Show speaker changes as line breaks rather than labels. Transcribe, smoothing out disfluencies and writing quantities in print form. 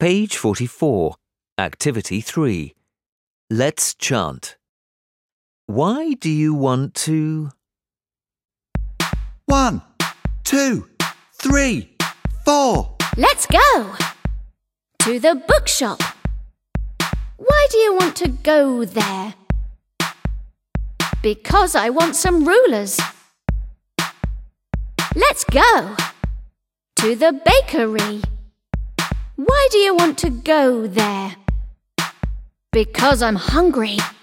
Page 44, Activity 3. Let's chant. Why do you want to...
1, 2, 3, 4.
Let's go! To the bookshop. Why do you want to go there? Because I want some rulers. Let's go! To the bakery. Why do you want to go there? Because I'm hungry.